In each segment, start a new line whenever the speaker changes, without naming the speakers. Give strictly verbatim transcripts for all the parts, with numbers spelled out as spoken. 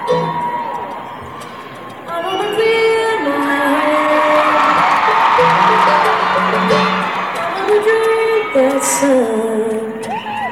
I wanna clear my head. I wanna drink that sun.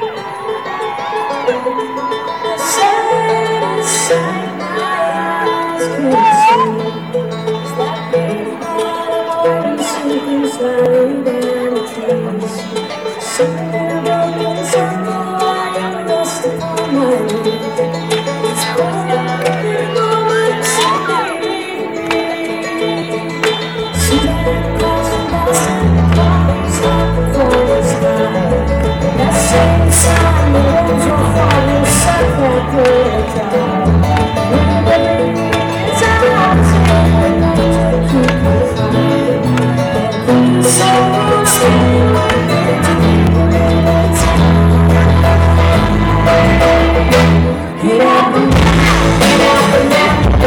The sun inside my eyes can see. It's that big morning sinking slowly down the trees. Something about me, something I am lost upon my knees. It's cold out in the moment, something see that crossing past clouds like the falling sky. That same sound that owns your heart will set that prayer dry. When the baby is out, and I to keep you flying. The soul still to keep it time. Get out the night, get out the night,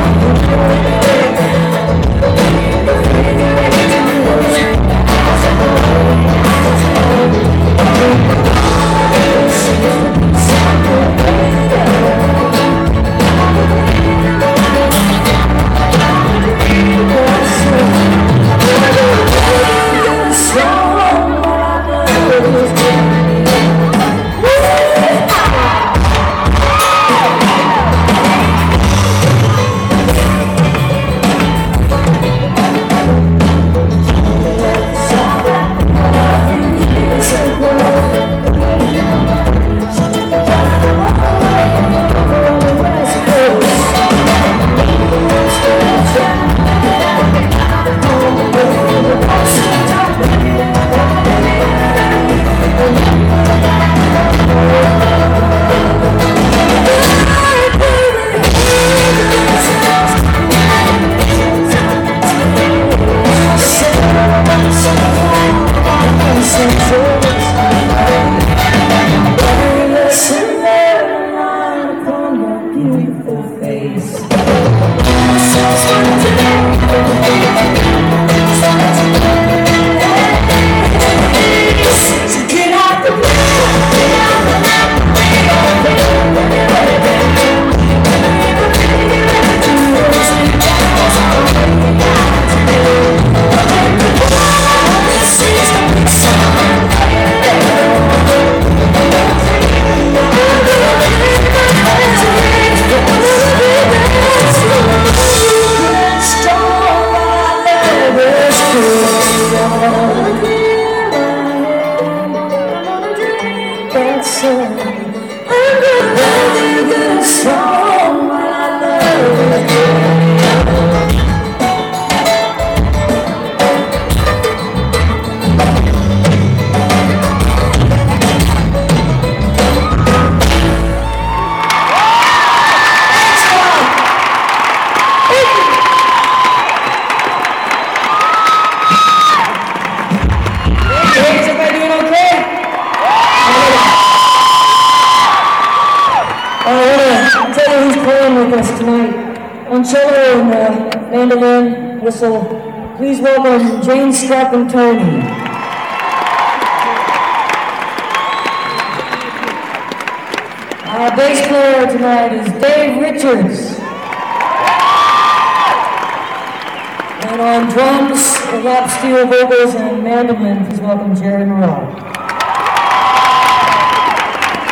on cello and uh, mandolin, whistle. Please welcome Jane Struck and Tony. Our bass player tonight is Dave Richards. And on drums, the lap steel vocals and mandolin, please welcome Jerry Morrell.